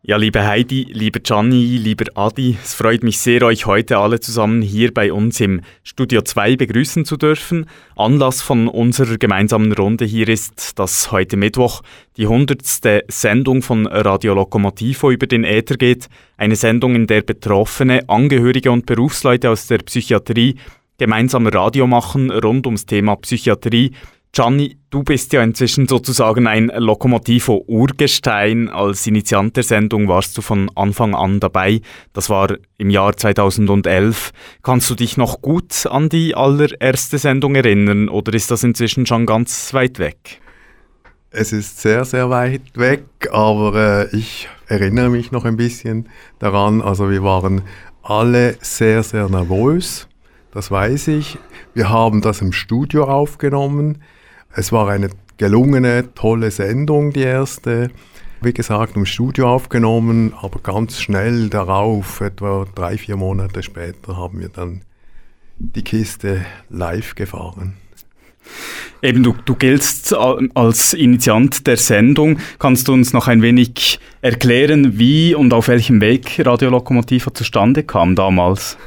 Ja, liebe Heidi, lieber Gianni, lieber Adi, es freut mich sehr, euch heute alle zusammen hier bei uns im Studio 2 begrüßen zu dürfen. Anlass von unserer gemeinsamen Runde hier ist, dass heute Mittwoch die 100. Sendung von Radio Lokomotivo über den Äther geht. Eine Sendung, in der Betroffene, Angehörige und Berufsleute aus der Psychiatrie gemeinsam Radio machen rund ums Thema Psychiatrie. Gianni, du bist ja inzwischen sozusagen ein Lokomotivo-Urgestein. Als Initiant der Sendung warst du von Anfang an dabei. Das war im Jahr 2011. Kannst du dich noch gut an die allererste Sendung erinnern oder ist das inzwischen schon ganz weit weg? Es ist sehr, sehr weit weg, aber ich erinnere mich noch ein bisschen daran. Also wir waren alle sehr, sehr nervös, das weiß ich. Wir haben das im Studio aufgenommen. Es war eine gelungene, tolle Sendung, die erste. Wie gesagt, im Studio aufgenommen, aber ganz schnell darauf, etwa 3-4 Monate später, haben wir dann die Kiste live gefahren. Eben, du giltst als Initiant der Sendung. Kannst du uns noch ein wenig erklären, wie und auf welchem Weg Radio Lokomotivo zustande kam damals?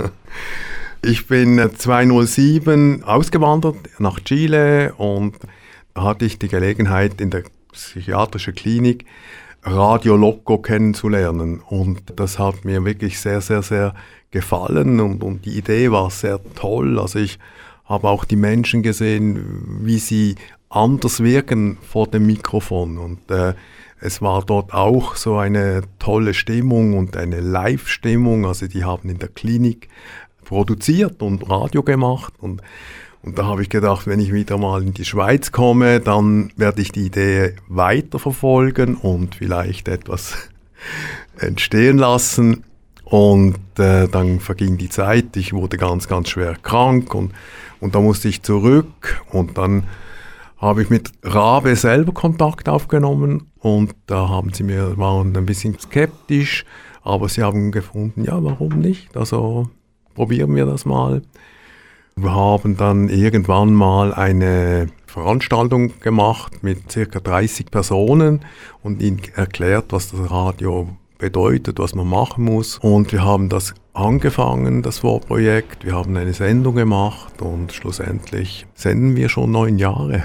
Ich bin 2007 ausgewandert nach Chile und da hatte ich die Gelegenheit, in der psychiatrischen Klinik Radio Loco kennenzulernen. Und das hat mir wirklich sehr, sehr, sehr gefallen und die Idee war sehr toll. Also ich habe auch die Menschen gesehen, wie sie anders wirken vor dem Mikrofon. Und es war dort auch so eine tolle Stimmung und eine Live-Stimmung. Also die haben in der Klinik produziert und Radio gemacht und da habe ich gedacht, wenn ich wieder mal in die Schweiz komme, dann werde ich die Idee weiterverfolgen und vielleicht etwas entstehen lassen und dann verging die Zeit, ich wurde ganz, ganz schwer krank und da musste ich zurück und dann habe ich mit Rabe selber Kontakt aufgenommen und da waren ein bisschen skeptisch, aber sie haben gefunden, ja, warum nicht, also probieren wir das mal. Wir haben dann irgendwann mal eine Veranstaltung gemacht mit ca. 30 Personen und ihnen erklärt, was das Radio bedeutet, was man machen muss. Und wir haben das angefangen, das Vorprojekt. Wir haben eine Sendung gemacht und schlussendlich senden wir schon 9 Jahre.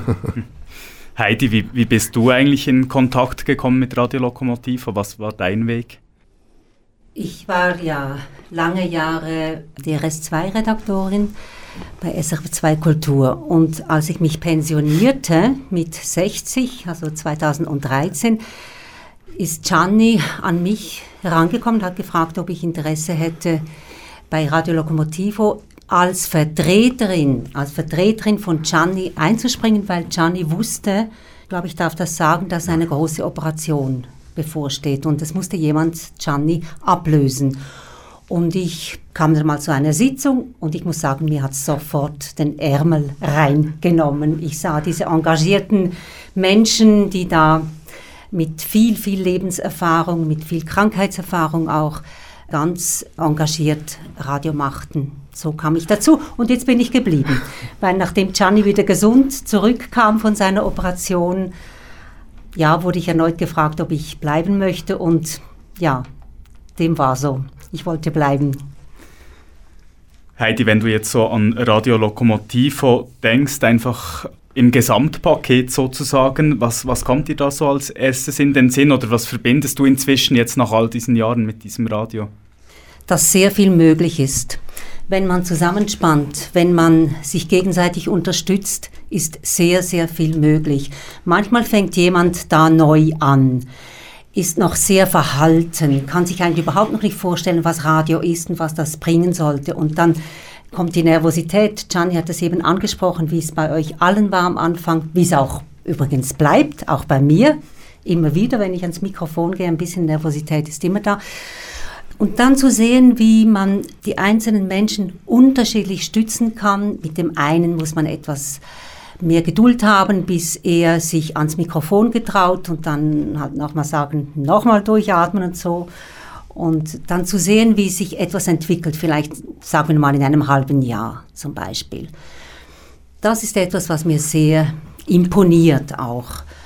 Heidi, wie bist du eigentlich in Kontakt gekommen mit Radio Lokomotivo? Was war dein Weg? Ich war ja lange Jahre DRS2-Redaktorin bei SRF2 Kultur und als ich mich pensionierte mit 60, also 2013, ist Gianni an mich herangekommen und hat gefragt, ob ich Interesse hätte, bei Radio Lokomotivo als Vertreterin von Gianni einzuspringen, weil Gianni wusste, ich glaube, ich darf das sagen, dass eine große Operation bevorsteht und es musste jemand Gianni ablösen. Und ich kam dann mal zu einer Sitzung und ich muss sagen, mir hat es sofort den Ärmel reingenommen. Ich sah diese engagierten Menschen, die da mit viel, viel Lebenserfahrung, mit viel Krankheitserfahrung auch ganz engagiert Radio machten. So kam ich dazu und jetzt bin ich geblieben. Weil nachdem Gianni wieder gesund zurückkam von seiner Operation, ja, wurde ich erneut gefragt, ob ich bleiben möchte und ja, dem war so. Ich wollte bleiben. Heidi, wenn du jetzt so an Radio Lokomotivo denkst, einfach im Gesamtpaket sozusagen, was kommt dir da so als erstes in den Sinn oder was verbindest du inzwischen jetzt nach all diesen Jahren mit diesem Radio? Dass sehr viel möglich ist. Wenn man zusammenspannt, wenn man sich gegenseitig unterstützt, ist sehr, sehr viel möglich. Manchmal fängt jemand da neu an, ist noch sehr verhalten, kann sich eigentlich überhaupt noch nicht vorstellen, was Radio ist und was das bringen sollte. Und dann kommt die Nervosität. Gianni hat es eben angesprochen, wie es bei euch allen war am Anfang, wie es auch übrigens bleibt, auch bei mir. Immer wieder, wenn ich ans Mikrofon gehe, ein bisschen Nervosität ist immer da. Und dann zu sehen, wie man die einzelnen Menschen unterschiedlich stützen kann. Mit dem einen muss man etwas mehr Geduld haben, bis er sich ans Mikrofon getraut und dann halt nochmal sagen, nochmal durchatmen und so. Und dann zu sehen, wie sich etwas entwickelt, vielleicht sagen wir mal in einem halben Jahr zum Beispiel. Das ist etwas, was mir sehr imponiert auch.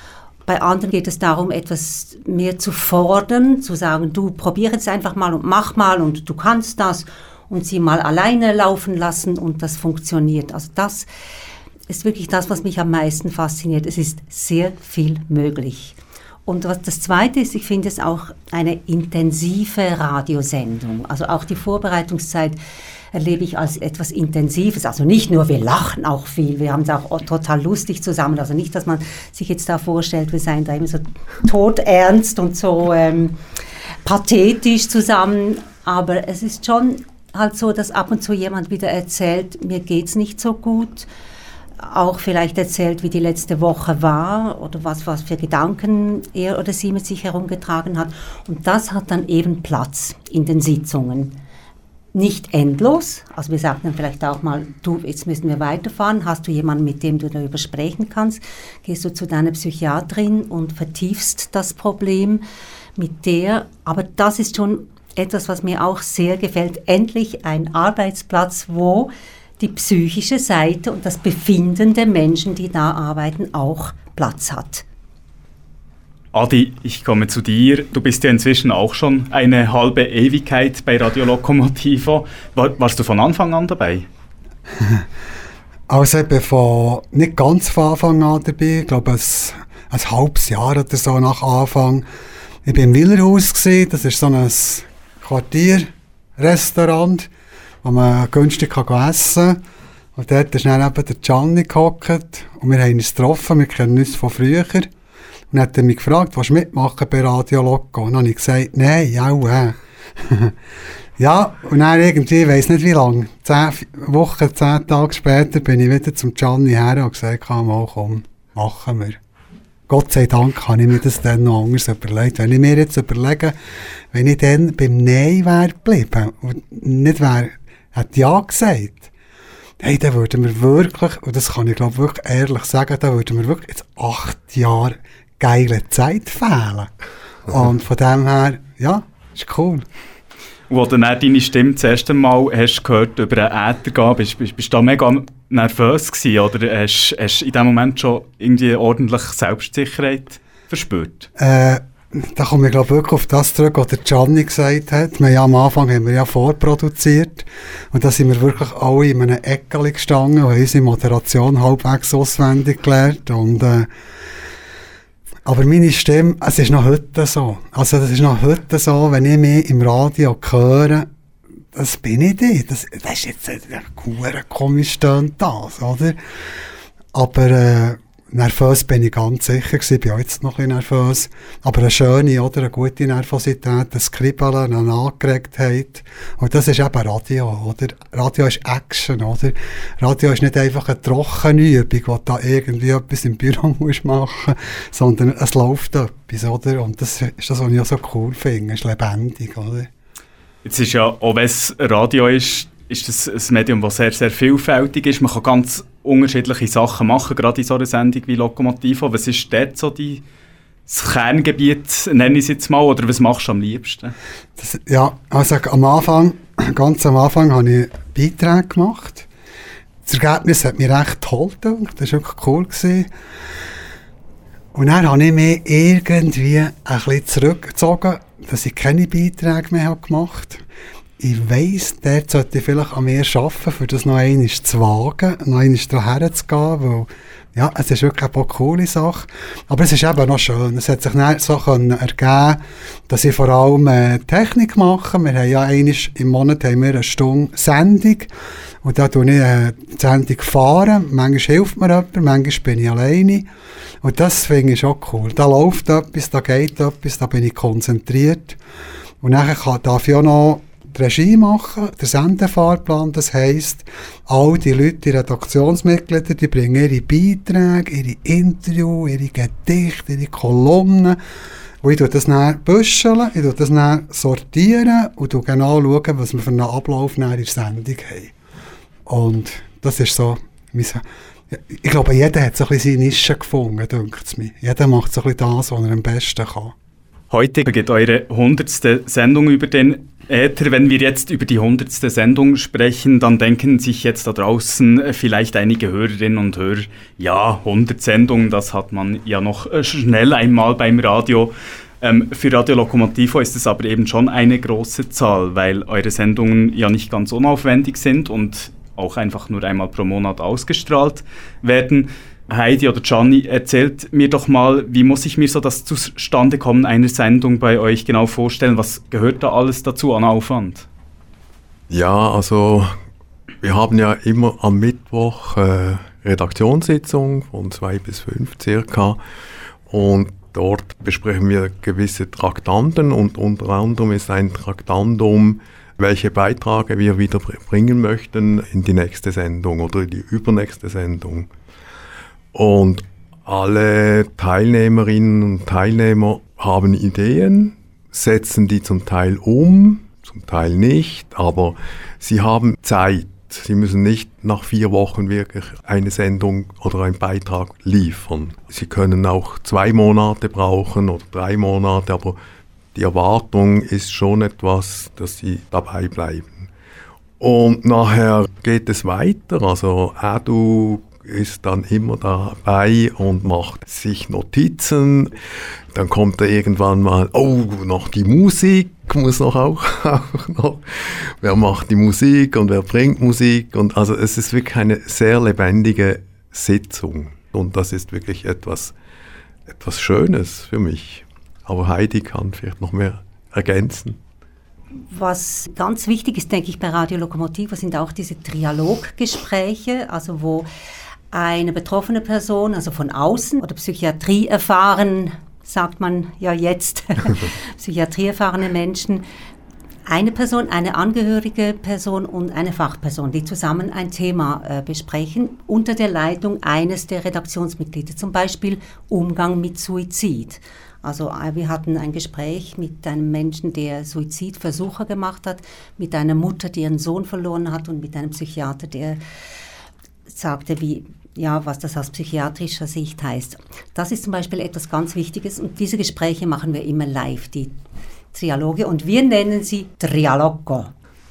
Bei anderen geht es darum, etwas mehr zu fordern, zu sagen, du probier jetzt einfach mal und mach mal und du kannst das und sie mal alleine laufen lassen und das funktioniert. Also das ist wirklich das, was mich am meisten fasziniert. Es ist sehr viel möglich. Und was das Zweite ist, ich finde es auch eine intensive Radiosendung. Also auch die Vorbereitungszeit erlebe ich als etwas Intensives. Also nicht nur, wir lachen auch viel, wir haben es auch total lustig zusammen. Also nicht, dass man sich jetzt da vorstellt, wir seien da immer so todernst und so pathetisch zusammen. Aber es ist schon halt so, dass ab und zu jemand wieder erzählt, mir geht's nicht so gut. Auch vielleicht erzählt, wie die letzte Woche war oder was für Gedanken er oder sie mit sich herumgetragen hat. Und das hat dann eben Platz in den Sitzungen. Nicht endlos, also wir sagen dann vielleicht auch mal, du, jetzt müssen wir weiterfahren, hast du jemanden, mit dem du darüber sprechen kannst, gehst du zu deiner Psychiaterin und vertiefst das Problem mit der, aber das ist schon etwas, was mir auch sehr gefällt, endlich ein Arbeitsplatz, wo die psychische Seite und das Befinden der Menschen, die da arbeiten, auch Platz hat. Adi, ich komme zu dir. Du bist ja inzwischen auch schon eine halbe Ewigkeit bei Radio Lokomotivo. Warst du von Anfang an dabei? Also ich bin nicht ganz von Anfang an dabei. Ich glaube, ein halbes Jahr oder so nach Anfang. Ich war im Willerhaus, das ist so ein Quartierrestaurant, wo man günstig essen kann. Und dort ist dann eben der Gianni gehockt und wir haben uns getroffen, wir kennen uns von früher. Und dann hat er mich gefragt, willst du mitmachen bei Radio Loco? Und dann habe ich gesagt, nein, ja. Ja, und dann irgendwie, ich weiss nicht wie lange, 10 Wochen, 10 Tage später bin ich wieder zum Gianni her und gesagt, mal komm, machen wir. Gott sei Dank habe ich mir das dann noch anders überlegt. Wenn ich mir jetzt überlege, wenn ich dann beim Nein wäre geblieben und nicht wäre, hat ja gesagt, hey, dann würden wir wirklich, und das kann ich glaube wirklich ehrlich sagen, dann würden wir wirklich jetzt 8 Jahre geile Zeit fehlen. Und von dem her, ja, ist cool. Und als du dann deine Stimme das erste Mal hast gehört über einen Äther gehen, bist du da mega nervös gewesen, oder hast du in dem Moment schon irgendwie ordentlich Selbstsicherheit verspürt? Da komme ich glaube wirklich auf das zurück, was der Gianni gesagt hat. Am Anfang haben wir ja vorproduziert und da sind wir wirklich alle in einem Eckchen gestanden und haben unsere Moderation halbwegs auswendig gelernt. Aber meine Stimme, es ist noch heute so. Also das ist noch heute so, wenn ich mich im Radio höre, das bin ich nicht. Das ist jetzt ein komisch tönt das, oder? Aber nervös bin ich ganz sicher gewesen, bin auch jetzt noch ein bisschen nervös. Aber eine schöne oder eine gute Nervosität, ein Kribbeln, eine Angeregtheit. Und das ist eben Radio, oder? Radio ist Action, oder? Radio ist nicht einfach eine trockene Übung, wo du da irgendwie etwas im Büro musst machen, sondern es läuft etwas, oder? Und das ist das, was ich auch so cool finde. Es ist lebendig, oder? Jetzt ist ja, auch wenn es Radio ist das ein Medium, das sehr, sehr vielfältig ist. Man kann ganz unterschiedliche Sachen machen, gerade in so einer Sendung wie Lokomotivo. Was ist dort so das Kerngebiet, nenne ich es jetzt mal, oder was machst du am liebsten? Also ganz am Anfang habe ich Beiträge gemacht. Das Ergebnis hat mich recht toll gedacht, das war wirklich cool gewesen. Und dann habe ich mich irgendwie ein bisschen zurückgezogen, dass ich keine Beiträge mehr gemacht habe. Ich weiss, dort sollte ich vielleicht an mir arbeiten, für das noch einmal zu wagen, noch einmal daher zu gehen, weil, ja, es ist wirklich eine coole Sache. Aber es ist eben noch schön. Es hat sich dann so ergeben, dass ich vor allem Technik mache. Wir haben ja einmal im Monat eine Stunde Sendung. Und da tue ich die Sendung fahren. Manchmal hilft mir jemand, manchmal bin ich alleine. Und das finde ich auch cool. Da läuft etwas, da geht etwas, da bin ich konzentriert. Und dann darf ich auch noch die Regie machen, der Sendefahrplan, das heisst, all die Leute, die Redaktionsmitglieder, die bringen ihre Beiträge, ihre Interviews, ihre Gedichte, ihre Kolumnen. Und ich tue das dann büscheln, ich tue das dann sortieren und schaue genau, was wir für einen Ablauf in der Sendung haben. Und das ist so, ich glaube, jeder hat so ein bisschen seine Nische gefunden, denkt es mir. Jeder macht so ein bisschen das, was er am besten kann. Heute geht eure 100. Sendung über den Äther, wenn wir jetzt über die 100. Sendung sprechen, dann denken sich jetzt da draußen vielleicht einige Hörerinnen und Hörer, ja, 100 Sendungen, das hat man ja noch schnell einmal beim Radio. Für Radio Lokomotivo ist es aber eben schon eine große Zahl, weil eure Sendungen ja nicht ganz unaufwendig sind und auch einfach nur einmal pro Monat ausgestrahlt werden. Heidi oder Gianni, erzählt mir doch mal, wie muss ich mir so das Zustandekommen einer Sendung bei euch genau vorstellen? Was gehört da alles dazu an Aufwand? Ja, also wir haben ja immer am Mittwoch Redaktionssitzung von 2 bis 5 circa und dort besprechen wir gewisse Traktanten und unter anderem ist ein Traktandum, welche Beiträge wir wieder bringen möchten in die nächste Sendung oder in die übernächste Sendung. Und alle Teilnehmerinnen und Teilnehmer haben Ideen, setzen die zum Teil um, zum Teil nicht, aber sie haben Zeit. Sie müssen nicht nach 4 Wochen wirklich eine Sendung oder einen Beitrag liefern. Sie können auch 2 Monate brauchen oder 3 Monate, aber die Erwartung ist schon etwas, dass sie dabei bleiben. Und nachher geht es weiter, also Adu ist dann immer dabei und macht sich Notizen. Dann kommt er irgendwann mal, noch die Musik muss noch auch noch. Wer macht die Musik und wer bringt Musik? Und also es ist wirklich eine sehr lebendige Sitzung. Und das ist wirklich etwas Schönes für mich. Aber Heidi kann vielleicht noch mehr ergänzen. Was ganz wichtig ist, denke ich, bei Radio Lokomotivo sind auch diese Trialoggespräche, also wo eine betroffene Person, also von außen oder Psychiatrie erfahren, sagt man ja jetzt, Psychiatrie erfahrene Menschen, eine Person, eine angehörige Person und eine Fachperson, die zusammen ein Thema besprechen, unter der Leitung eines der Redaktionsmitglieder, zum Beispiel Umgang mit Suizid. Also wir hatten ein Gespräch mit einem Menschen, der Suizidversuche gemacht hat, mit einer Mutter, die ihren Sohn verloren hat und mit einem Psychiater, der sagte, was das aus psychiatrischer Sicht heißt. Das ist zum Beispiel etwas ganz Wichtiges und diese Gespräche machen wir immer live, die Trialoge, und wir nennen sie Trialogo.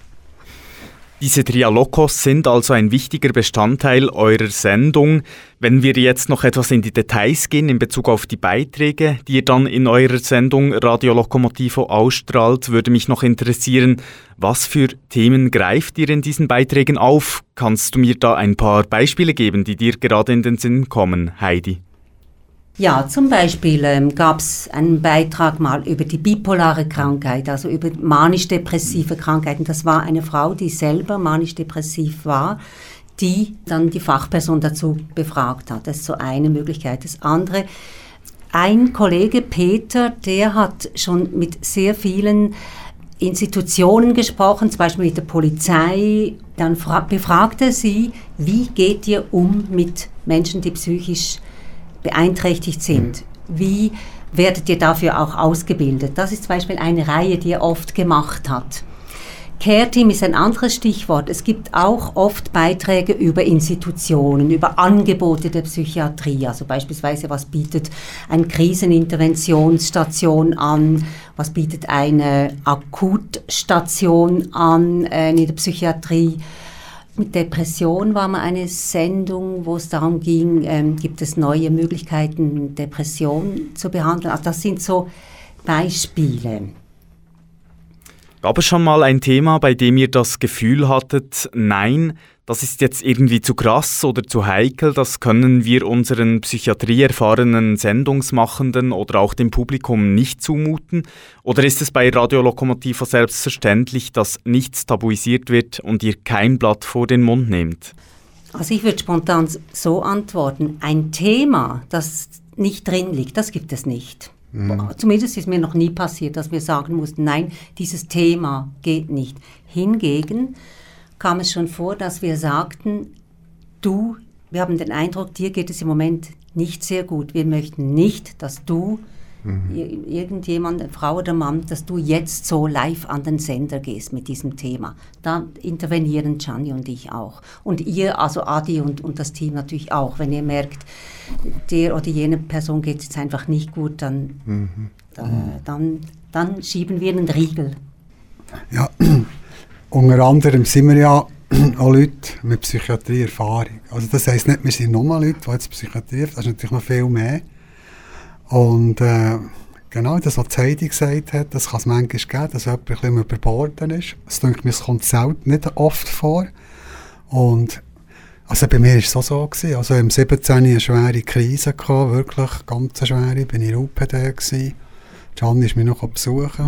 Diese Trialogos sind also ein wichtiger Bestandteil eurer Sendung. Wenn wir jetzt noch etwas in die Details gehen in Bezug auf die Beiträge, die ihr dann in eurer Sendung Radio Lokomotivo ausstrahlt, würde mich noch interessieren, was für Themen greift ihr in diesen Beiträgen auf? Kannst du mir da ein paar Beispiele geben, die dir gerade in den Sinn kommen, Heidi? Ja, zum Beispiel gab es einen Beitrag mal über die bipolare Krankheit, also über manisch-depressive Krankheiten. Das war eine Frau, die selber manisch-depressiv war, die dann die Fachperson dazu befragt hat. Das ist so eine Möglichkeit. Das andere, ein Kollege Peter, der hat schon mit sehr vielen Institutionen gesprochen, zum Beispiel mit der Polizei. Dann befragte sie, wie geht ihr um mit Menschen, die psychisch beeinträchtigt sind. Wie werdet ihr dafür auch ausgebildet? Das ist zum Beispiel eine Reihe, die er oft gemacht hat. Care-Team ist ein anderes Stichwort. Es gibt auch oft Beiträge über Institutionen, über Angebote der Psychiatrie. Also beispielsweise, was bietet eine Kriseninterventionsstation an? Was bietet eine Akutstation an in der Psychiatrie? Mit Depression war mal eine Sendung, wo es darum ging, gibt es neue Möglichkeiten, Depression zu behandeln. Also das sind so Beispiele. Gab es schon mal ein Thema, bei dem ihr das Gefühl hattet, nein, das ist jetzt irgendwie zu krass oder zu heikel, das können wir unseren psychiatrieerfahrenen Sendungsmachenden oder auch dem Publikum nicht zumuten? Oder ist es bei Radio Lokomotivo selbstverständlich, dass nichts tabuisiert wird und ihr kein Blatt vor den Mund nehmt? Also ich würde spontan so antworten, ein Thema, das nicht drin liegt, das gibt es nicht. Zumindest ist mir noch nie passiert, dass wir sagen mussten, nein, dieses Thema geht nicht. Hingegen kam es schon vor, dass wir sagten, wir haben den Eindruck, dir geht es im Moment nicht sehr gut. Wir möchten nicht, dass du, irgendjemand, Frau oder Mann, dass du jetzt so live an den Sender gehst mit diesem Thema. Da intervenieren Gianni und ich auch. Und ihr, also Adi und das Team natürlich auch. Wenn ihr merkt, der oder jene Person geht es jetzt einfach nicht gut, dann schieben wir einen Riegel. Ja, unter anderem sind wir ja auch Leute mit Psychiatrie-Erfahrung. Also das heisst nicht, wir sind nur Leute, die jetzt Psychiatrie, das ist natürlich noch viel mehr. Und genau das, was Heidi gesagt hat, das kann es manchmal geben, dass jemand ein bisschen überborden ist. Das denke ich, es kommt selten nicht oft vor. Und also bei mir war es auch so gewesen. Also im 17. eine schwere Krise gehabt, wirklich ganz schwere. Bin ich in UPD gewesen. Gianni ist mich noch besuchen.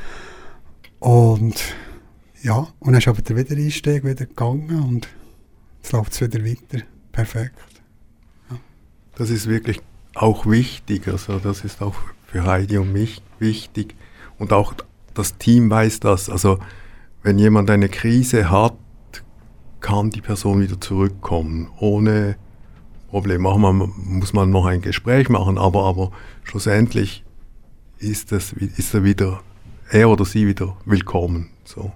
Und ja, und dann ist aber der Wiedereinstieg wieder gegangen und jetzt läuft es wieder weiter. Perfekt. Ja. Das ist wirklich auch wichtig, also das ist auch für Heidi und mich wichtig und auch das Team weiß das, also wenn jemand eine Krise hat, kann die Person wieder zurückkommen, ohne Problem. Muss man noch ein Gespräch machen, aber schlussendlich ist er oder sie wieder willkommen. So.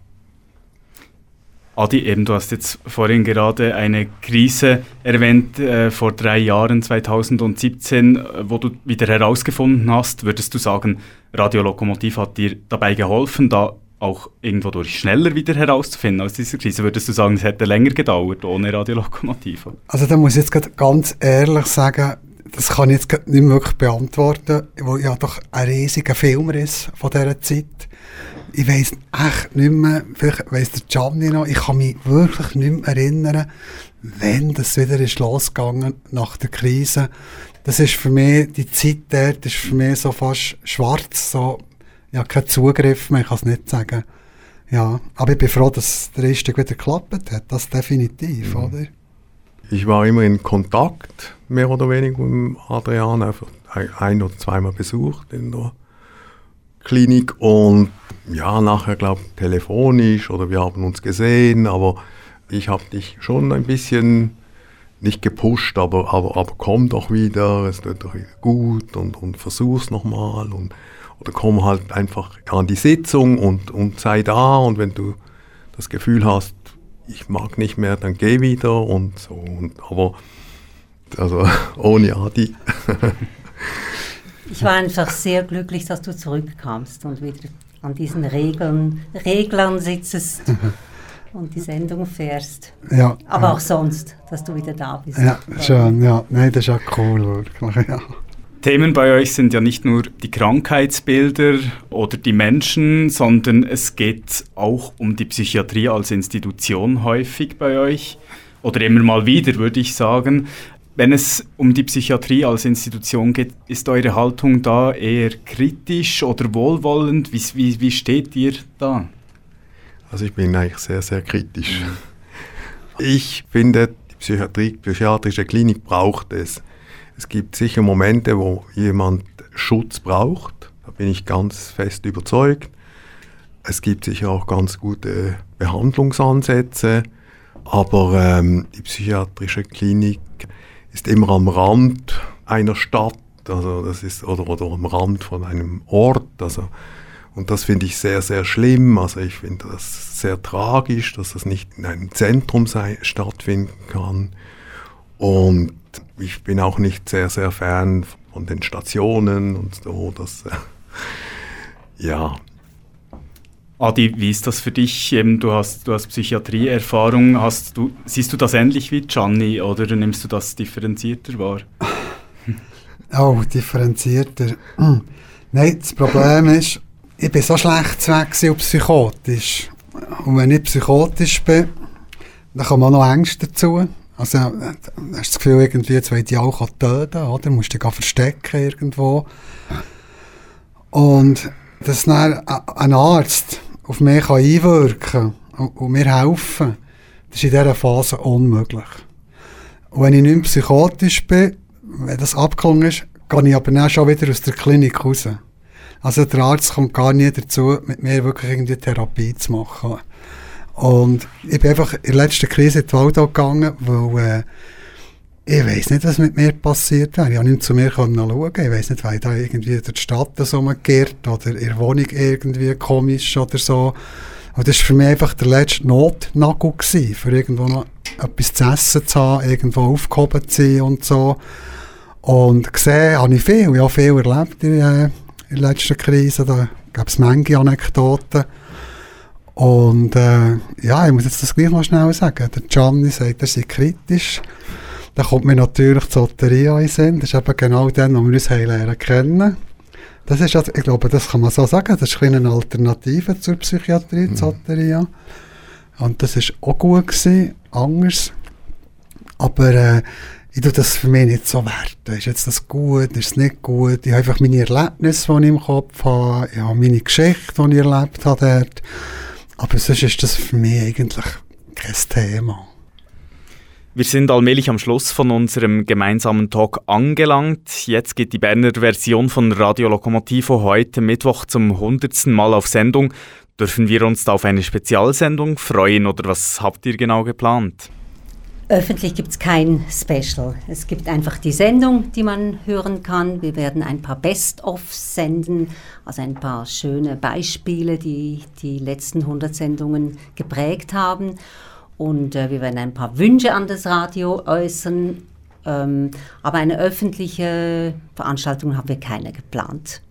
Adi, eben, du hast jetzt vorhin gerade eine Krise erwähnt, vor 3 Jahren, 2017, wo du wieder herausgefunden hast. Würdest du sagen, Radio Lokomotiv hat dir dabei geholfen, da auch irgendwo durch schneller wieder herauszufinden aus dieser Krise? Würdest du sagen, es hätte länger gedauert ohne Radio Lokomotiv? Also da muss ich jetzt ganz ehrlich sagen, das kann ich jetzt nicht wirklich beantworten, weil ich habe doch einen riesigen Filmriss von dieser Zeit. Ich weiss echt nicht mehr, vielleicht weiss der Gianni noch, ich kann mich wirklich nicht mehr erinnern, wann das wieder ist losgegangen nach der Krise. Das ist für mich, die Zeit dort ist für mich so fast schwarz, so, ich habe keinen Zugriff mehr, ich kann es nicht sagen. Ja, aber ich bin froh, dass der Einstieg wieder geklappt hat, das definitiv, oder? Ich war immer in Kontakt, mehr oder weniger mit Adrian, einfach 1- oder 2-mal besucht in der Klinik und ja, nachher glaube ich telefonisch oder wir haben uns gesehen, aber ich habe dich schon ein bisschen nicht gepusht, aber komm doch wieder, es wird doch wieder gut und versuch's nochmal oder komm halt einfach an die Sitzung und sei da und wenn du das Gefühl hast, ich mag nicht mehr, dann geh wieder und so. Aber also ohne Adi. Ich war einfach sehr glücklich, dass du zurückkamst und wieder an diesen Reglern sitzest und die Sendung fährst. Ja, aber auch sonst, dass du wieder da bist. Ja, schön, ja. Nein, das ist ja cool, wirklich, ja. Themen bei euch sind ja nicht nur die Krankheitsbilder oder die Menschen, sondern es geht auch um die Psychiatrie als Institution häufig bei euch. Oder immer mal wieder, würde ich sagen. Wenn es um die Psychiatrie als Institution geht, ist eure Haltung da eher kritisch oder wohlwollend? Wie steht ihr da? Also ich bin eigentlich sehr, sehr kritisch. Ich finde, die psychiatrische Klinik braucht es. Es gibt sicher Momente, wo jemand Schutz braucht. Da bin ich ganz fest überzeugt. Es gibt sicher auch ganz gute Behandlungsansätze. Aber die psychiatrische Klinik ist immer am Rand einer Stadt, also das ist, oder am Rand von einem Ort. Also, und das finde ich sehr, sehr schlimm. Also ich finde das sehr tragisch, dass das nicht in einem Zentrum stattfinden kann. Und ich bin auch nicht sehr, sehr Fan von den Stationen und so. Ja. Adi, wie ist das für dich? Du hast Psychiatrieerfahrung. Siehst du das ähnlich wie Gianni oder nimmst du das differenzierter wahr? Oh, differenzierter. Nein, das Problem ist, ich bin so schlecht weg und psychotisch. Und wenn ich psychotisch bin, dann kommen auch noch Ängste dazu. Also, hast du das Gefühl, irgendwie, jetzt will ich auch töten, oder? Du musst dich verstecken irgendwo. Und dass dann ein Arzt auf mich einwirken kann und mir helfen, das ist in dieser Phase unmöglich. Und wenn ich nicht mehr psychotisch bin, wenn das abgeklungen ist, gehe ich aber dann schon wieder aus der Klinik raus. Also der Arzt kommt gar nicht dazu, mit mir wirklich irgendwie Therapie zu machen. Und ich bin einfach in der letzten Krise in die Waldau gegangen, weil ich weiss nicht, was mit mir passiert wäre. Ich konnte nicht zu mir schauen. Ich weiss nicht, weil ich da irgendwie durch die Stadt so rumgeirrt oder in der Wohnung irgendwie komisch oder so. Und das war für mich einfach der letzte Notnagel gewesen, für irgendwo noch etwas zu essen zu haben, irgendwo aufgehoben zu sein und so. Und gesehen habe ich viel. Ich habe viel erlebt in der letzten Krise. Da gab es manche Anekdoten. Und ja, ich muss jetzt das gleich noch schnell sagen. Der Gianni sagt, er sei kritisch. Dann kommt mir natürlich die Zotteria in den Sinn. Das ist eben genau dann, wo wir uns lernen kennen. Das ist, also, ich glaube, das kann man so sagen, das ist eine Alternative zur Psychiatrie, die Zotteria. Und das war auch gut gewesen, anders. Aber ich tue das für mich nicht so werten. Ist jetzt das gut, ist es nicht gut? Ich habe einfach meine Erlebnisse, die ich im Kopf habe, ich habe meine Geschichte, die ich erlebt habe dort. Aber sonst ist das für mich eigentlich kein Thema. Wir sind allmählich am Schluss von unserem gemeinsamen Talk angelangt. Jetzt geht die Berner Version von Radio Lokomotivo heute Mittwoch zum 100. Mal auf Sendung. Dürfen wir uns da auf eine Spezialsendung freuen oder was habt ihr genau geplant? Öffentlich gibt es kein Special. Es gibt einfach die Sendung, die man hören kann. Wir werden ein paar Best-ofs senden, also ein paar schöne Beispiele, die die letzten 100 Sendungen geprägt haben. Und wir werden ein paar Wünsche an das Radio äußern. Aber eine öffentliche Veranstaltung haben wir keine geplant.